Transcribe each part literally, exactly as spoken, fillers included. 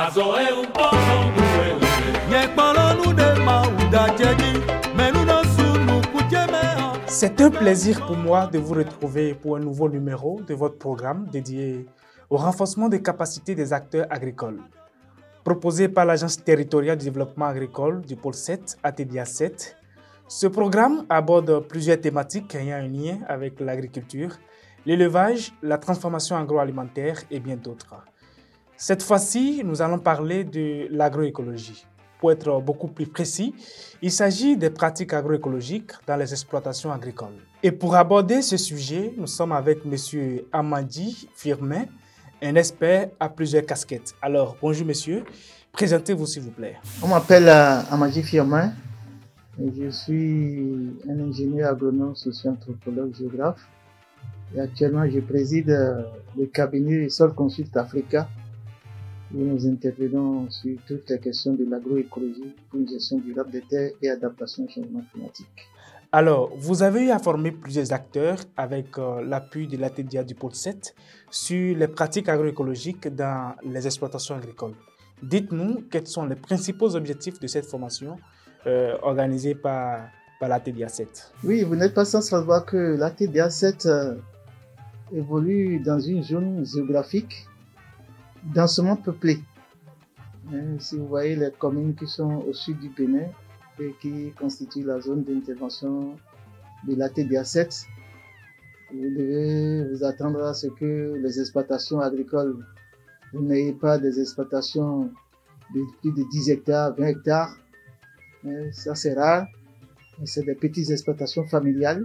C'est un plaisir pour moi de vous retrouver pour un nouveau numéro de votre programme dédié au renforcement des capacités des acteurs agricoles. Proposé par l'Agence territoriale du développement agricole du pôle sept, A T D A sept, ce programme aborde plusieurs thématiques ayant un lien avec l'agriculture, l'élevage, la transformation agroalimentaire et bien d'autres. Cette fois-ci, nous allons parler de l'agroécologie. Pour être beaucoup plus précis, il s'agit des pratiques agroécologiques dans les exploitations agricoles. Et pour aborder ce sujet, nous sommes avec M. Amadi Firmin, un expert à plusieurs casquettes. Alors, bonjour monsieur, présentez-vous s'il vous plaît. On m'appelle euh, Amadi Firmin, et je suis un ingénieur agronome, socio-anthropologue, géographe. Et actuellement, je préside euh, le cabinet Sol Consult Africa, où nous intervenons sur toutes les questions de l'agroécologie pour une gestion durable des terres et adaptation au changement climatique. Alors, vous avez eu à former plusieurs acteurs avec euh, l'appui de l'A T D A du pôle sept sur les pratiques agroécologiques dans les exploitations agricoles. Dites-nous quels sont les principaux objectifs de cette formation euh, organisée par, par l'A T D A sept. Oui, vous n'êtes pas sans savoir que l'A T D A sept euh, évolue dans une zone géographique densément peuplée. Hein, si vous voyez les communes qui sont au sud du Bénin et qui constituent la zone d'intervention de l'A T D A sept, vous devez vous attendre à ce que les exploitations agricoles, vous n'ayez pas des exploitations de plus de dix hectares, vingt hectares. Hein, ça c'est rare. C'est des petites exploitations familiales.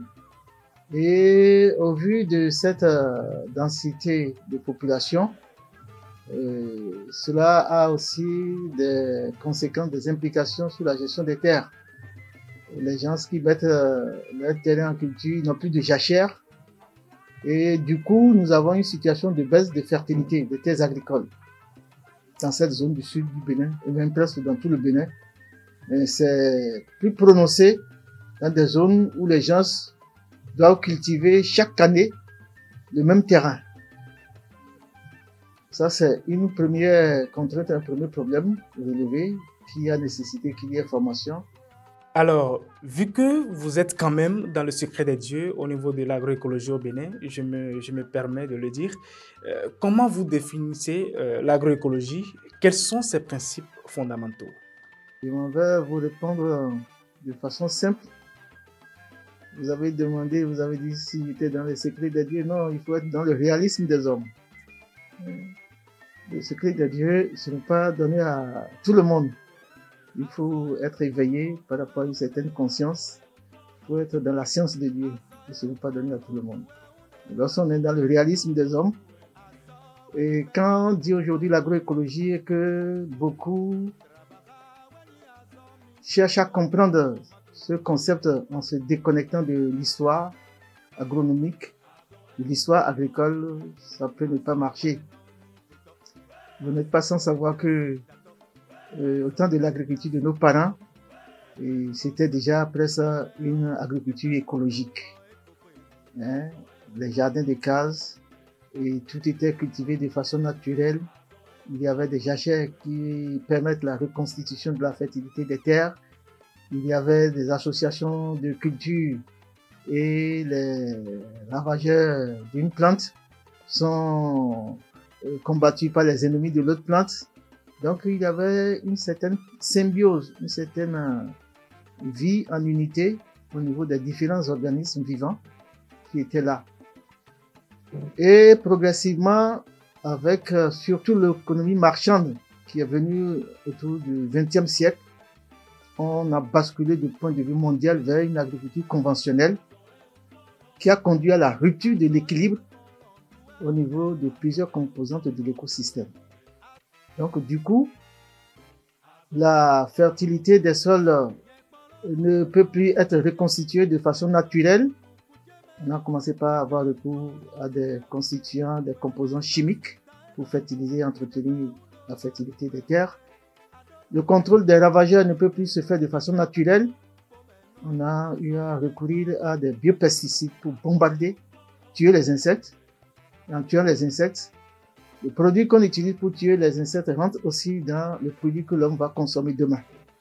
Et au vu de cette euh, densité de population, Euh, cela a aussi des conséquences, des implications sur la gestion des terres. Les gens qui mettent euh, leur terrain en culture n'ont plus de jachère et du coup nous avons une situation de baisse de fertilité des terres agricoles dans cette zone du sud du Bénin et même presque dans tout le Bénin. Mais c'est plus prononcé dans des zones où les gens doivent cultiver chaque année le même terrain. Ça, c'est une première contrainte, un premier problème relevé qui a nécessité qu'il y ait formation. Alors, vu que vous êtes quand même dans le secret des dieux au niveau de l'agroécologie au Bénin, je me, je me permets de le dire, euh, comment vous définissez euh, l'agroécologie? Quels sont ses principes fondamentaux? Je m'en vais vous répondre de façon simple. Vous avez demandé, vous avez dit si j'étais dans le secret des dieux. Non, il faut être dans le réalisme des hommes. Le secret de Dieu, ce n'est pas donné à tout le monde. Il faut être éveillé par rapport à une certaine conscience. Il faut être dans la science de Dieu. Et ce n'est pas donné à tout le monde. Lorsqu'on est dans le réalisme des hommes, et quand on dit aujourd'hui l'agroécologie, et que beaucoup cherchent à comprendre ce concept en se déconnectant de l'histoire agronomique, de l'histoire agricole, ça peut ne pas marcher. Vous n'êtes pas sans savoir que euh, au temps de l'agriculture de nos parents, et c'était déjà presque une agriculture écologique. Hein? Les jardins de cases, et tout était cultivé de façon naturelle. Il y avait des jachères qui permettent la reconstitution de la fertilité des terres. Il y avait des associations de culture et les ravageurs d'une plante sont combattus par les ennemis de l'autre plante. Donc il y avait une certaine symbiose, une certaine vie en unité au niveau des différents organismes vivants qui étaient là. Et progressivement, avec euh, surtout l'économie marchande qui est venue autour du vingtième siècle, on a basculé du point de vue mondial vers une agriculture conventionnelle qui a conduit à la rupture de l'équilibre au niveau de plusieurs composantes de l'écosystème. Donc du coup, la fertilité des sols ne peut plus être reconstituée de façon naturelle. On a commencé par avoir recours à des constituants, des composants chimiques pour fertiliser et entretenir la fertilité des terres. Le contrôle des ravageurs ne peut plus se faire de façon naturelle. On a eu à recourir à des biopesticides pour bombarder, tuer les insectes. Et en tuant les insectes, Le produit qu'on utilise pour tuer les insectes rentre aussi dans le produit que l'homme va consommer demain.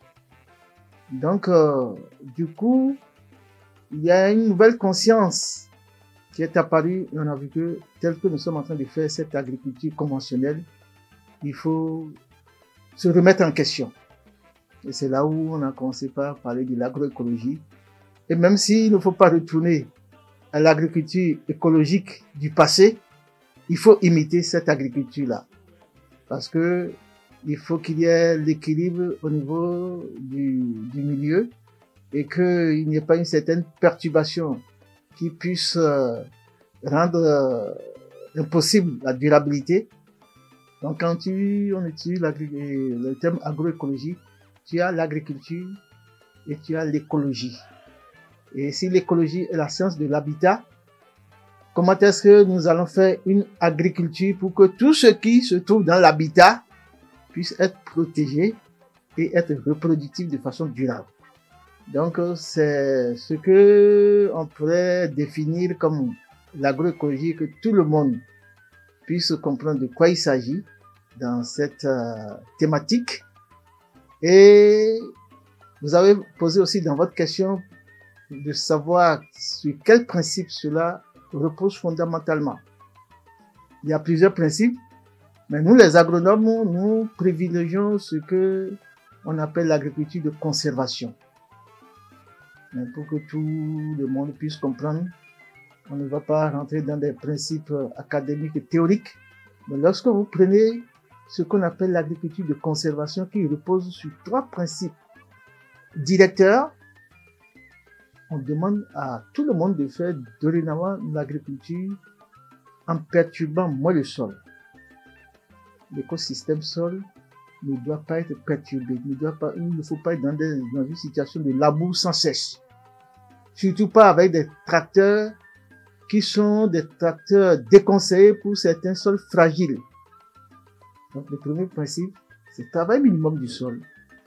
Donc, euh, du coup, il y a une nouvelle conscience qui est apparue et on a vu que, tel que nous sommes en train de faire cette agriculture conventionnelle, il faut se remettre en question. Et c'est là où on a commencé par parler de l'agroécologie. Et même s'il ne faut pas retourner à l'agriculture écologique du passé, il faut imiter cette agriculture-là. Parce que il faut qu'il y ait l'équilibre au niveau du, du milieu et qu'il n'y ait pas une certaine perturbation qui puisse euh, rendre euh, impossible la durabilité. Donc quand tu, on utilise le terme agroécologie, tu as l'agriculture et tu as l'écologie. Et si l'écologie est la science de l'habitat, comment est-ce que nous allons faire une agriculture pour que tout ce qui se trouve dans l'habitat puisse être protégé et être reproductif de façon durable? Donc, c'est ce que on pourrait définir comme l'agroécologie, que tout le monde puisse comprendre de quoi il s'agit dans cette euh, thématique. Et vous avez posé aussi dans votre question de savoir sur quel principe cela repose fondamentalement. Il y a plusieurs principes, mais nous, les agronomes, nous privilégions ce que on appelle l'agriculture de conservation. Mais pour que tout le monde puisse comprendre, on ne va pas rentrer dans des principes académiques et théoriques, mais lorsque vous prenez ce qu'on appelle l'agriculture de conservation, qui repose sur trois principes directeurs, on demande à tout le monde de faire dorénavant l'agriculture en perturbant moins le sol. L'écosystème sol ne doit pas être perturbé, ne doit pas, il ne faut pas être dans, des, dans une situation de labour sans cesse. Surtout pas avec des tracteurs qui sont des tracteurs déconseillés pour certains sols fragiles. Donc le premier principe, c'est le travail minimum du sol.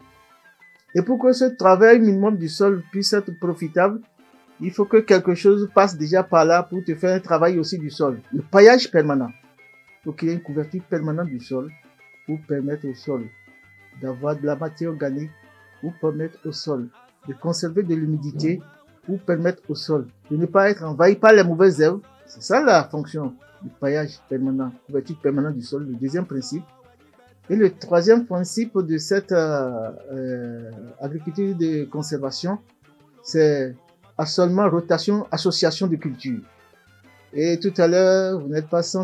Et pour que ce travail minimum du sol puisse être profitable, il faut que quelque chose passe déjà par là pour te faire un travail aussi du sol. Le paillage permanent. Il faut qu'il y ait une couverture permanente du sol pour permettre au sol d'avoir de la matière organique, pour permettre au sol de conserver de l'humidité, pour permettre au sol de ne pas être envahi par les mauvaises herbes. C'est ça la fonction du paillage permanent, couverture permanente du sol, le deuxième principe. Et le troisième principe de cette euh, euh, agriculture de conservation, c'est seulement rotation, association de cultures. Et tout à l'heure, vous n'êtes pas sans,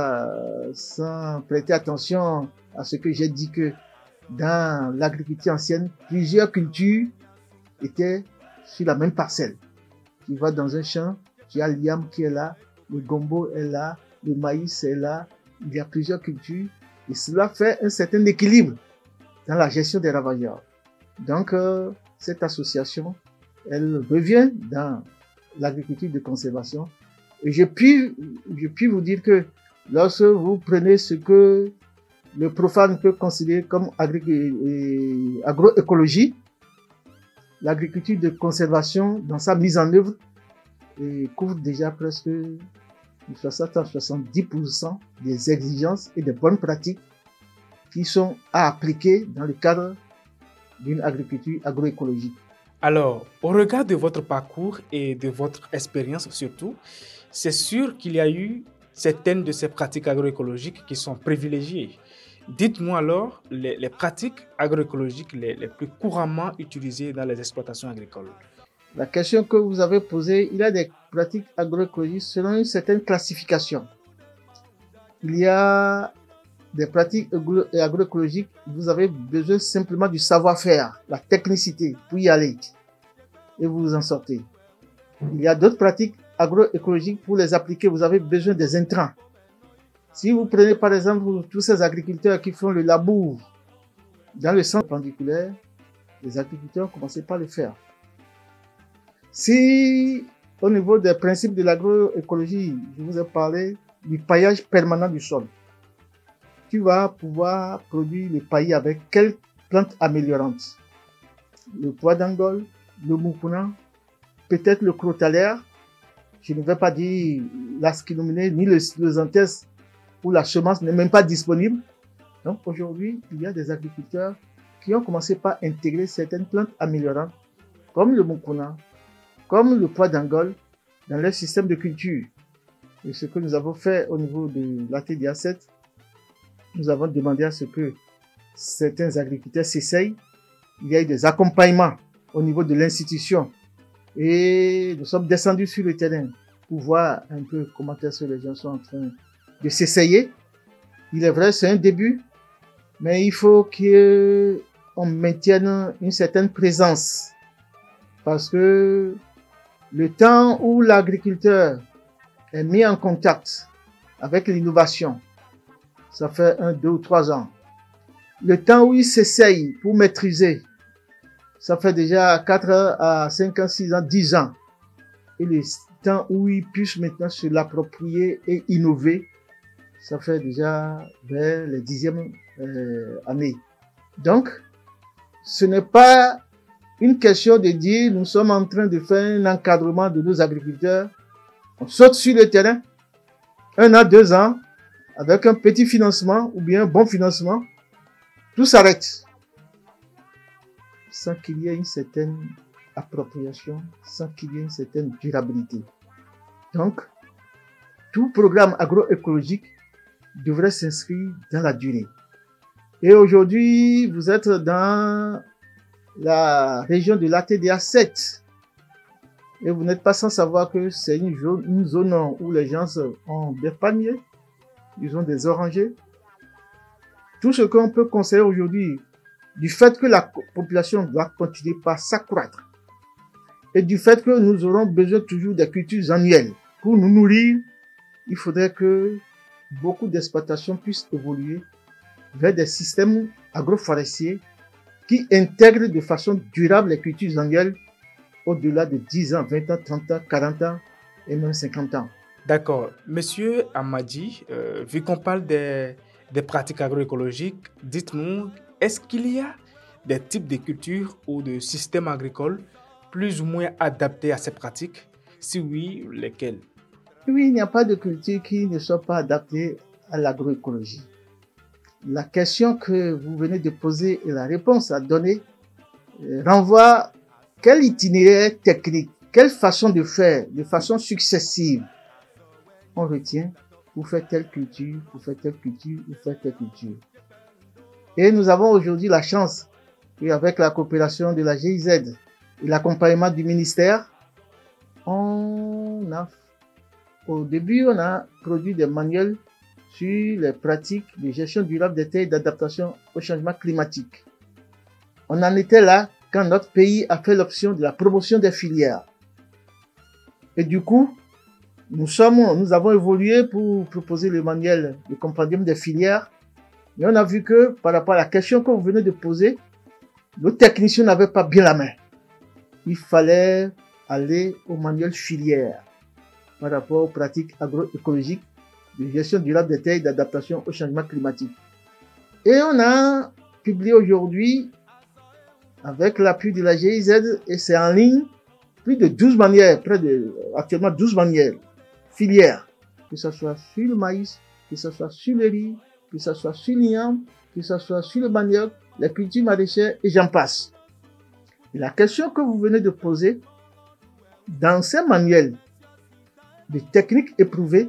sans prêter attention à ce que j'ai dit, que dans l'agriculture ancienne, plusieurs cultures étaient sur la même parcelle. Tu vas dans un champ, tu as l'iam qui est là, le gombo est là, le maïs est là, il y a plusieurs cultures. Et cela fait un certain équilibre dans la gestion des ravageurs. Donc, euh, cette association, elle revient dans l'agriculture de conservation. Et je puis, je puis vous dire que lorsque vous prenez ce que le profane peut considérer comme agri- agroécologie, l'agriculture de conservation, dans sa mise en œuvre, et couvre déjà presque soixante à soixante-dix pour cent des exigences et des bonnes pratiques qui sont à appliquer dans le cadre d'une agriculture agroécologique. Alors, au regard de votre parcours et de votre expérience surtout, c'est sûr qu'il y a eu certaines de ces pratiques agroécologiques qui sont privilégiées. Dites-moi alors les, les pratiques agroécologiques les, les plus couramment utilisées dans les exploitations agricoles. La question que vous avez posée, il y a des pratiques agroécologiques selon une certaine classification. Il y a des pratiques agroécologiques, vous avez besoin simplement du savoir-faire, la technicité pour y aller et vous vous en sortez. Il y a d'autres pratiques agroécologiques, pour les appliquer, vous avez besoin des intrants. Si vous prenez par exemple tous ces agriculteurs qui font le labour dans le centre pendiculaire, les agriculteurs ont commencé par le faire. Si au niveau des principes de l'agroécologie, je vous ai parlé du paillage permanent du sol, tu vas pouvoir produire le paillis avec quelles plantes améliorantes? Le pois d'Angole, le moupounan, peut-être le crotalaire. Je ne vais pas dire l'asquilominé ni le, le zantès où la semence n'est même pas disponible. Donc aujourd'hui, il y a des agriculteurs qui ont commencé par intégrer certaines plantes améliorantes, comme le mukuna, comme le pois d'Angole, dans leur système de culture. Et ce que nous avons fait au niveau de l'A T D A sept, nous avons demandé à ce que certains agriculteurs s'essayent. Il y a eu des accompagnements au niveau de l'institution et nous sommes descendus sur le terrain pour voir un peu comment est-ce que les gens sont en train de s'essayer. Il est vrai, c'est un début, mais il faut qu'on maintienne une certaine présence parce que le temps où l'agriculteur est mis en contact avec l'innovation, ça fait un, deux ou trois ans. Le temps où il s'essaye pour maîtriser, ça fait déjà quatre à cinq ans, six ans, dix ans. Et le temps où il puisse maintenant se l'approprier et innover, ça fait déjà vers les dixièmes euh, années. Donc, ce n'est pas une question de dire nous sommes en train de faire un encadrement de nos agriculteurs. On saute sur le terrain, un an, deux ans, avec un petit financement ou bien un bon financement, tout s'arrête. Sans qu'il y ait une certaine appropriation, sans qu'il y ait une certaine durabilité. Donc, tout programme agroécologique devrait s'inscrire dans la durée. Et aujourd'hui, vous êtes dans la région de l'A T D A sept. Et vous n'êtes pas sans savoir que c'est une zone, une zone où les gens ont des palmiers, ils ont des orangers. Tout ce qu'on peut conseiller aujourd'hui, du fait que la population doit continuer par s'accroître, et du fait que nous aurons besoin toujours des cultures annuelles pour nous nourrir, il faudrait que beaucoup d'exploitations puissent évoluer vers des systèmes agroforestiers qui intègrent de façon durable les cultures annuelles au-delà de dix ans, vingt ans, trente ans, quarante ans et même cinquante ans. D'accord. Monsieur Amadi, euh, vu qu'on parle des, des pratiques agroécologiques, dites-nous, est-ce qu'il y a des types de cultures ou de systèmes agricoles plus ou moins adaptés à ces pratiques? Si oui, lesquels? Oui, il n'y a pas de culture qui ne soit pas adaptée à l'agroécologie. La question que vous venez de poser et la réponse à donner euh, renvoie quel itinéraire technique, quelle façon de faire, de façon successive on retient pour faire telle culture, pour faire telle culture, pour faire telle culture. Et nous avons aujourd'hui la chance, et avec la coopération de la G I Z et l'accompagnement du ministère, on a, au début, on a produit des manuels sur les pratiques de gestion durable des terres et d'adaptation au changement climatique. On en était là quand notre pays a fait l'option de la promotion des filières. Et du coup, nous sommes, nous avons évolué pour proposer le manuel de compendium des filières. Mais on a vu que par rapport à la question que vous venez de poser, nos techniciens n'avaient pas bien la main. Il fallait aller au manuel filière par rapport aux pratiques agroécologiques de gestion durable des terres et d'adaptation au changement climatique. Et on a publié aujourd'hui, avec l'appui de la G I Z, et c'est en ligne, plus de douze manières, près de, actuellement douze manières, filières, que ce soit sur le maïs, que ce soit sur le riz, que ce soit sur l'igname, que ce soit sur le manioc, les cultures maraîchères, et j'en passe. Et la question que vous venez de poser, dans ces manuels de techniques éprouvées,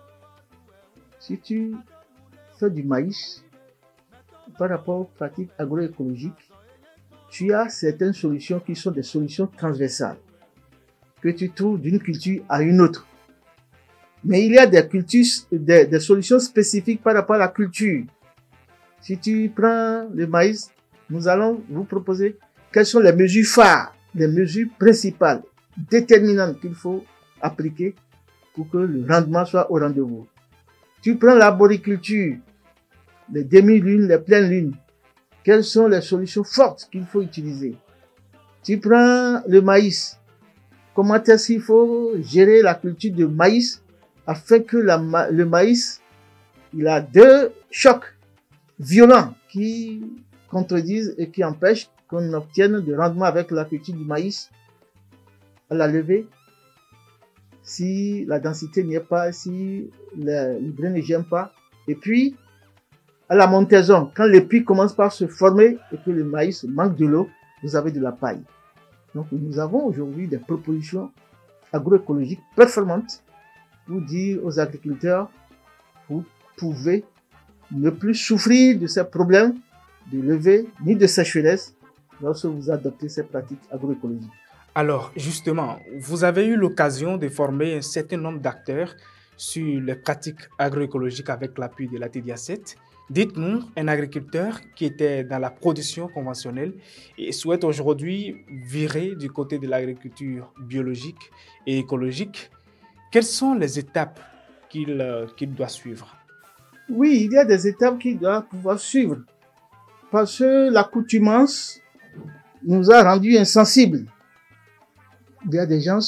si tu fais du maïs, par rapport aux pratiques agroécologiques, tu as certaines solutions qui sont des solutions transversales, que tu trouves d'une culture à une autre. Mais il y a des cultures, des, des solutions spécifiques par rapport à la culture. Si tu prends le maïs, nous allons vous proposer quelles sont les mesures phares, les mesures principales, déterminantes qu'il faut appliquer pour que le rendement soit au rendez-vous. Tu prends l'arboriculture, les demi-lunes, les pleines lunes. Quelles sont les solutions fortes qu'il faut utiliser? Tu prends le maïs. Comment est-ce qu'il faut gérer la culture de maïs afin que la, le maïs, il a deux chocs violents qui contredisent et qui empêchent qu'on obtienne de rendement avec la culture du maïs à la levée. Si la densité n'y est pas, si le, le grain ne gêne pas, Et puis, à la montaison, quand l'épi commence par se former et que le maïs manque de l'eau, vous avez de la paille. Donc, nous avons aujourd'hui des propositions agroécologiques performantes pour dire aux agriculteurs, vous pouvez ne plus souffrir de ces problèmes de levée ni de sécheresse lorsque vous adoptez ces pratiques agroécologiques. Alors, justement, vous avez eu l'occasion de former un certain nombre d'acteurs sur les pratiques agroécologiques avec l'appui de la T D A sept. Dites-nous, un agriculteur qui était dans la production conventionnelle et souhaite aujourd'hui virer du côté de l'agriculture biologique et écologique, quelles sont les étapes qu'il euh, qu'il doit suivre? Oui, il y a des étapes qu'il doit pouvoir suivre parce que l'accoutumance nous a rendus insensibles. Il y a des gens,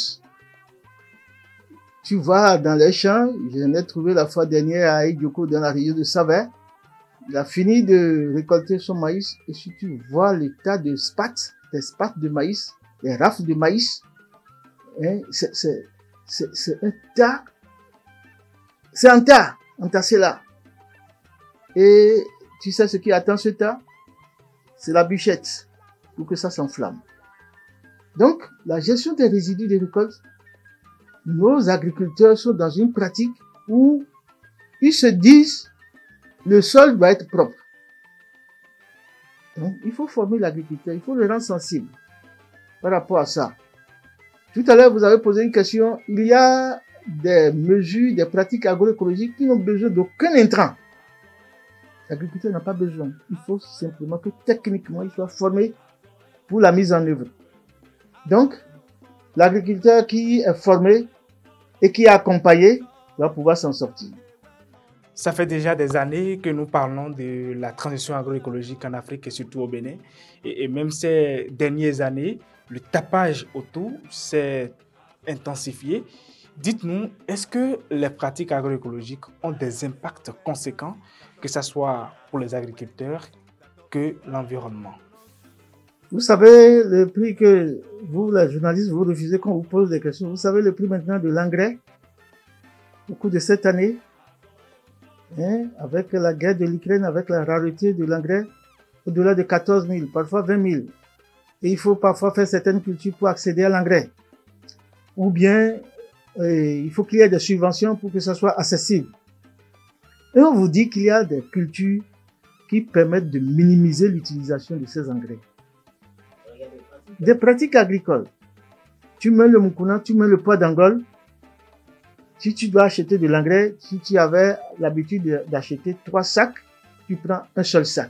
tu vas dans les champs, j'en ai trouvé la fois dernière à Idioko dans la région de Savert. Il a fini de récolter son maïs et si tu vois le tas de spats, des spats de maïs, des rafles de maïs, hein, c'est, c'est, c'est, c'est un tas, c'est un tas entassé là. Et tu sais ce qui attend ce tas? C'est la bûchette pour que ça s'enflamme. Donc, la gestion des résidus de récolte, nos agriculteurs sont dans une pratique où ils se disent le sol doit être propre. Donc, il faut former l'agriculteur, il faut le rendre sensible par rapport à ça. Tout à l'heure, vous avez posé une question. Il y a des mesures, des pratiques agroécologiques qui n'ont besoin d'aucun intrant. L'agriculteur n'a pas besoin. Il faut simplement que techniquement, il soit formé pour la mise en œuvre. Donc, l'agriculteur qui est formé et qui est accompagné va pouvoir s'en sortir. Ça fait déjà des années que nous parlons de la transition agroécologique en Afrique et surtout au Bénin. Et, et même ces dernières années, le tapage autour s'est intensifié. Dites-nous, est-ce que les pratiques agroécologiques ont des impacts conséquents, que ce soit pour les agriculteurs que l'environnement? Vous savez le prix que vous, les journalistes, vous refusez qu'on vous pose des questions. Vous savez le prix maintenant de l'engrais au cours de cette année, hein, avec la guerre de l'Ukraine, avec la rareté de l'engrais, au-delà de quatorze mille, parfois vingt mille. Et il faut parfois faire certaines cultures pour accéder à l'engrais. Ou bien, euh, il faut qu'il y ait des subventions pour que ça soit accessible. Et on vous dit qu'il y a des cultures qui permettent de minimiser l'utilisation de ces engrais. Des pratiques agricoles. Tu mets le moukouna, tu mets le poids d'Angole. Si tu dois acheter de l'engrais, si tu avais l'habitude d'acheter trois sacs, tu prends un seul sac.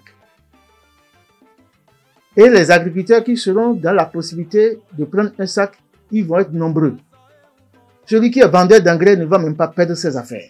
Et les agriculteurs qui seront dans la possibilité de prendre un sac, ils vont être nombreux. Celui qui est vendeur d'engrais ne va même pas perdre ses affaires.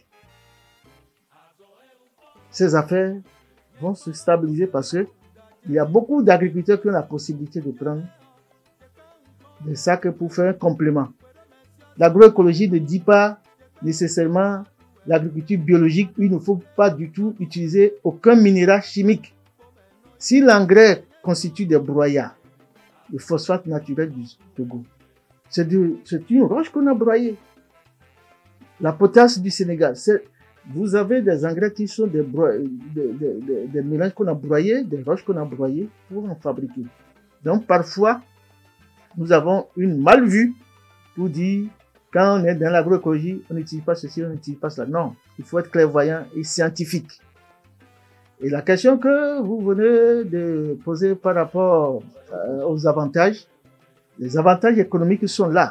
Ses affaires vont se stabiliser parce que il y a beaucoup d'agriculteurs qui ont la possibilité de prendre des sacs pour faire un complément. L'agroécologie ne dit pas nécessairement l'agriculture biologique, il ne faut pas du tout utiliser aucun minéral chimique. Si l'engrais constitue des broyats, le phosphate naturel du Togo, c'est, de, c'est une roche qu'on a broyée. La potasse du Sénégal, c'est, vous avez des engrais qui sont des, bro, des, des, des, des mélanges qu'on a broyés, des roches qu'on a broyées pour en fabriquer. Donc parfois, nous avons une mal-vue pour dire quand on est dans l'agroécologie, on n'utilise pas ceci, on n'utilise pas cela. Non, il faut être clairvoyant et scientifique. Et la question que vous venez de poser par rapport euh, aux avantages, les avantages économiques sont là.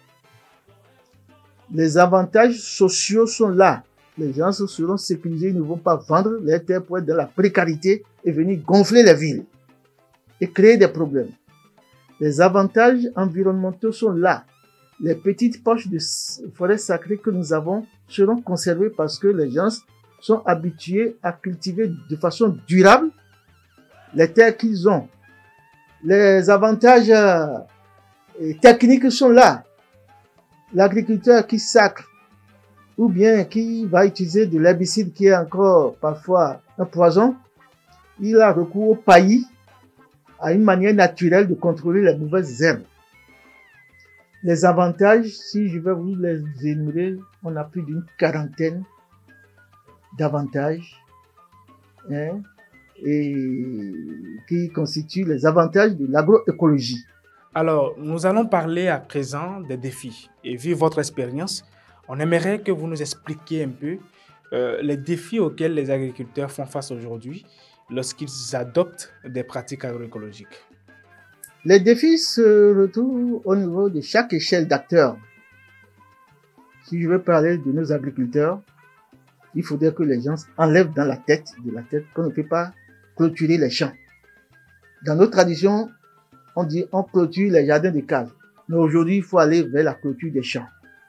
Les avantages sociaux sont là. Les gens seront sécurisés, ils ne vont pas vendre les terres pour être dans la précarité et venir gonfler les villes et créer des problèmes. Les avantages environnementaux sont là. Les petites poches de forêts sacrées que nous avons seront conservées parce que les gens sont habitués à cultiver de façon durable les terres qu'ils ont. Les avantages euh, techniques sont là. L'agriculteur qui sacre ou bien qui va utiliser de l'herbicide qui est encore parfois un poison, il a recours au paillis, à une manière naturelle de contrôler les mauvaises herbes. Les avantages, si je vais vous les énumérer, on a plus d'une quarantaine d'avantages hein, et qui constituent les avantages de l'agroécologie. Alors, nous allons parler à présent des défis. Et vu votre expérience, on aimerait que vous nous expliquiez un peu euh, les défis auxquels les agriculteurs font face aujourd'hui lorsqu'ils adoptent des pratiques agroécologiques. Les défis se retrouvent au niveau de chaque échelle d'acteurs. Si je veux parler de nos agriculteurs, il faudrait que les gens enlèvent dans la tête, de la tête, qu'on ne peut pas clôturer les champs. Dans nos traditions, on dit on clôture les jardins de cases. Mais aujourd'hui, il faut aller vers la clôture des champs.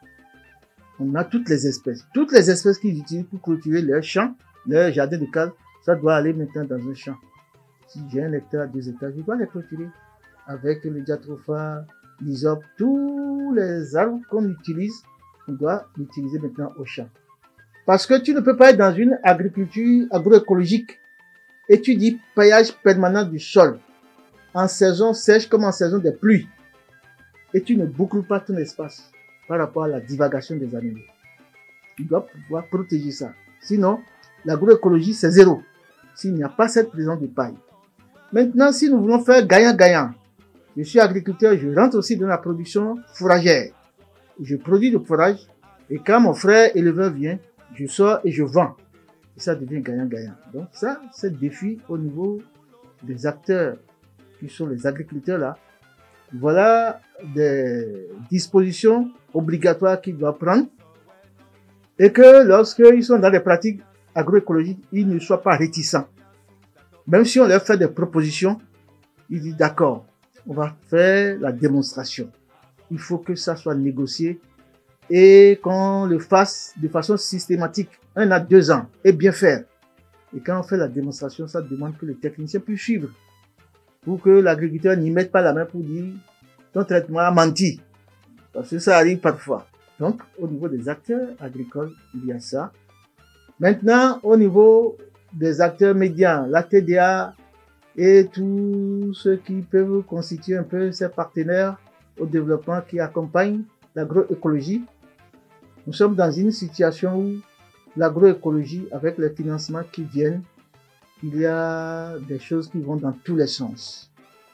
On a toutes les espèces. Toutes les espèces qu'ils utilisent pour clôturer leurs champs, leurs jardins de cases, ça doit aller maintenant dans un champ. Si j'ai un hectare, deux hectares, je dois les clôturer avec le diatropha, l'hysope, tous les arbres qu'on utilise, on doit l'utiliser maintenant au champ. Parce que tu ne peux pas être dans une agriculture agroécologique et tu dis paillage permanent du sol, en saison sèche comme en saison des pluies, et tu ne boucles pas ton espace par rapport à la divagation des animaux. Tu dois pouvoir protéger ça. Sinon, l'agroécologie, c'est zéro. S'il n'y a pas cette présence de paille. Maintenant, si nous voulons faire gagnant-gagnant, je suis agriculteur, je rentre aussi dans la production fourragère. Je produis du fourrage, et quand mon frère éleveur vient, je sors et je vends. Et ça devient gagnant-gagnant. Donc ça, c'est le défi au niveau des acteurs qui sont les agriculteurs là. Voilà des dispositions obligatoires qu'ils doivent prendre et que lorsqu'ils sont dans les pratiques agroécologiques, ils ne soient pas réticents. Même si on leur fait des propositions, ils disent d'accord, on va faire la démonstration. Il faut que ça soit négocié et qu'on le fasse de façon systématique, un à deux ans, et bien faire. Et quand on fait la démonstration, ça demande que le technicien puisse suivre pour que l'agriculteur n'y mette pas la main pour dire ton traitement a menti. Parce que ça arrive parfois. Donc, au niveau des acteurs agricoles, il y a ça. Maintenant, au niveau des acteurs médians, la T D A et tous ceux qui peuvent constituer un peu ces partenaires au développement qui accompagnent l'agroécologie, nous sommes dans une situation où l'agroécologie, avec les financements qui viennent, il y a des choses qui vont dans tous les sens.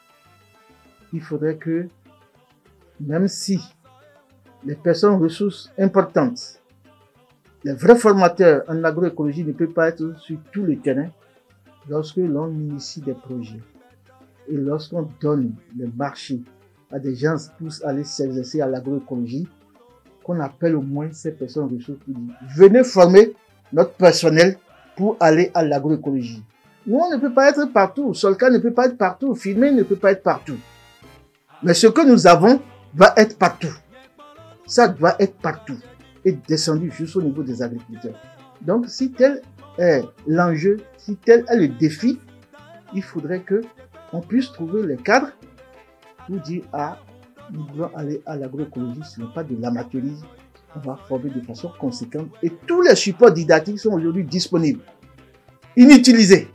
Il faudrait que, même si les personnes ressources importantes, les vrais formateurs en agroécologie ne peuvent pas être sur tout le terrain, lorsque l'on initie des projets et lorsqu'on donne les marchés à des gens pour aller s'exercer à l'agroécologie, qu'on appelle au moins ces personnes ressources pour dire venez former notre personnel pour aller à l'agroécologie. Nous, on ne peut pas être partout. Solca ne peut pas être partout. Filmer ne peut pas être partout. Mais ce que nous avons va être partout. Ça doit être partout et descendu jusqu'au niveau des agriculteurs. Donc, si tel est l'enjeu, si tel est le défi, il faudrait que on puisse trouver les cadres pour dire ah, nous voulons aller à l'agroécologie, ce n'est pas de l'amateurisme. On va former de façon conséquente et tous les supports didactiques sont aujourd'hui disponibles, inutilisés,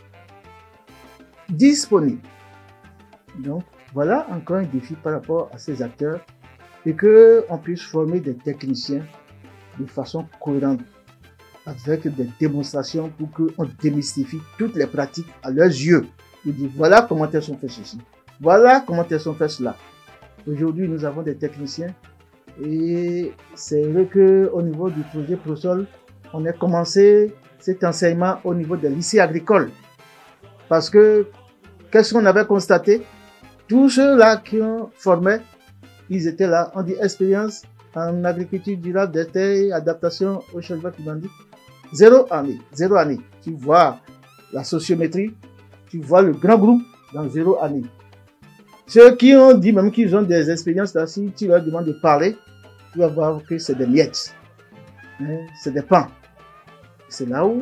disponibles. Donc, voilà encore un défi par rapport à ces acteurs et qu'on puisse former des techniciens de façon cohérente avec des démonstrations pour qu'on démystifie toutes les pratiques à leurs yeux. Ils disent voilà comment elles sont faites ceci, voilà comment elles sont faites cela. Aujourd'hui, nous avons des techniciens et c'est vrai qu'au niveau du projet ProSol, on a commencé cet enseignement au niveau des lycées agricoles. Parce que, qu'est-ce qu'on avait constaté? Tous ceux-là qui ont formé, ils étaient là, on dit expérience en agriculture durable, d'été, adaptation au changement climatique. Zéro année, zéro année. Tu vois la sociométrie, tu vois le grand groupe dans zéro année. Ceux qui ont dit même qu'ils ont des expériences là, si tu leur demandes de parler, tu vas voir que c'est des miettes, hein, c'est des pains. C'est là où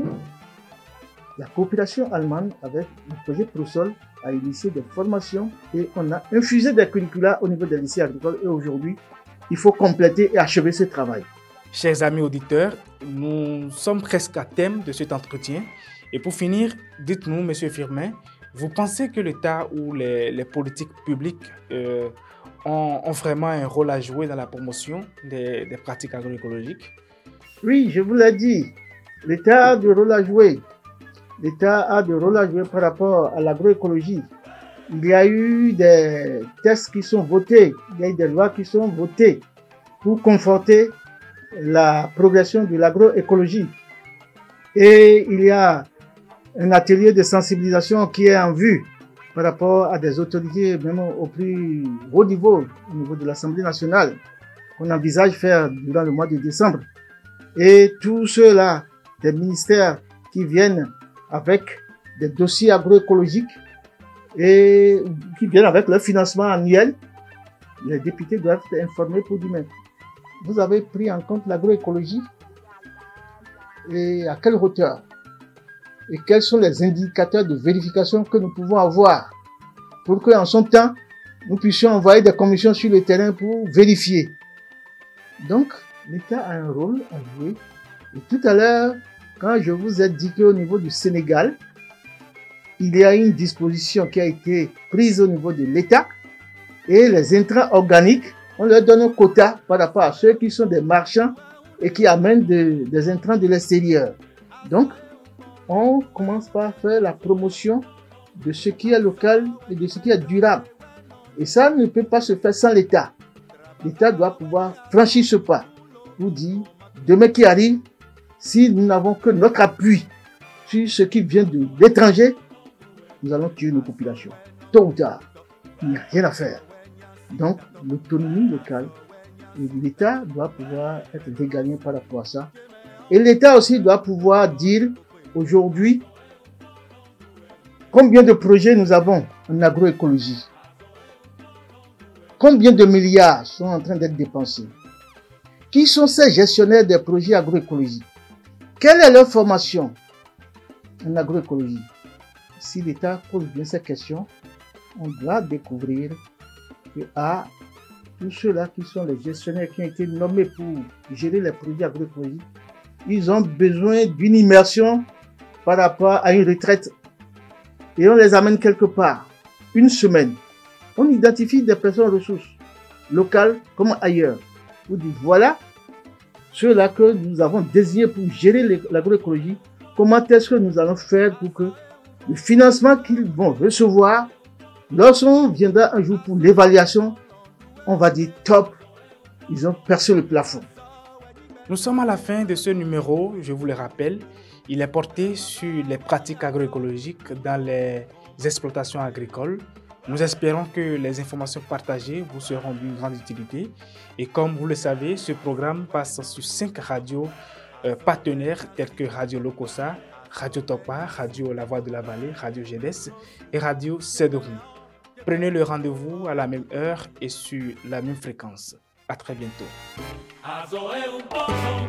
la coopération allemande avec le projet ProSol a initié des formations et on a infusé des curricula au niveau des lycées agricoles et aujourd'hui, il faut compléter et achever ce travail. Chers amis auditeurs, nous sommes presque à thème de cet entretien. Et pour finir, dites-nous, Monsieur Firmin, vous pensez que l'État ou les, les politiques publiques euh, ont, ont vraiment un rôle à jouer dans la promotion des, des pratiques agroécologiques? Oui, je vous l'ai dit. l'État a du rôle à jouer. L'État a du rôle à jouer par rapport à l'agroécologie. Il y a eu des textes qui sont votés, il y a eu des lois qui sont votées pour conforter la progression de l'agroécologie. Et il y a un atelier de sensibilisation qui est en vue par rapport à des autorités, même au plus haut niveau, au niveau de l'Assemblée nationale, qu'on envisage faire durant le mois de décembre. Et tous ceux-là, des ministères qui viennent avec des dossiers agroécologiques et qui viennent avec leur financement annuel, les députés doivent être informés pour dire, mais vous avez pris en compte l'agroécologie et à quelle hauteur? Et quels sont les indicateurs de vérification que nous pouvons avoir pour qu'en son temps, nous puissions envoyer des commissions sur le terrain pour vérifier. Donc, l'État a un rôle à jouer. Et tout à l'heure, quand je vous ai dit qu'au niveau du Sénégal, il y a une disposition qui a été prise au niveau de l'État et les intrants organiques, on leur donne un quota par rapport à ceux qui sont des marchands et qui amènent de, des intrants de l'extérieur. Donc, on commence par faire la promotion de ce qui est local et de ce qui est durable. Et ça ne peut pas se faire sans l'État. L'État doit pouvoir franchir ce pas pour dire, demain qui arrive, si nous n'avons que notre appui sur ce qui vient de l'étranger, nous allons tuer nos populations. Tôt ou tard, il n'y a rien à faire. Donc, l'autonomie locale, l'État doit pouvoir être régalien par rapport à ça. Et l'État aussi doit pouvoir dire, aujourd'hui, combien de projets nous avons en agroécologie? Combien de milliards sont en train d'être dépensés? Qui sont ces gestionnaires des projets agroécologiques? Quelle est leur formation en agroécologie? Si l'État pose bien ces questions, on doit découvrir que à tous ceux-là qui sont les gestionnaires qui ont été nommés pour gérer les projets agroécologiques, ils ont besoin d'une immersion par rapport à une retraite. Et on les amène quelque part, une semaine. On identifie des personnes ressources, locales comme ailleurs. On dit voilà ceux-là que nous avons désignés pour gérer l'agroécologie. Comment est-ce que nous allons faire pour que le financement qu'ils vont recevoir, lorsqu'on viendra un jour pour l'évaluation, on va dire top, ils ont percé le plafond. Nous sommes à la fin de ce numéro, je vous le rappelle. Il est porté sur les pratiques agroécologiques dans les exploitations agricoles. Nous espérons que les informations partagées vous seront d'une grande utilité. Et comme vous le savez, ce programme passe sur cinq radios euh, partenaires telles que Radio Lokossa, Radio Tokpa, Radio La Voix de la Vallée, Radio G D S et Radio Cédrou. Prenez le rendez-vous à la même heure et sur la même fréquence. À très bientôt.